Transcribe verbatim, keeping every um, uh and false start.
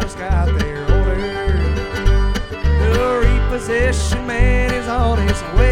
just got their order. The repossession man is on his way.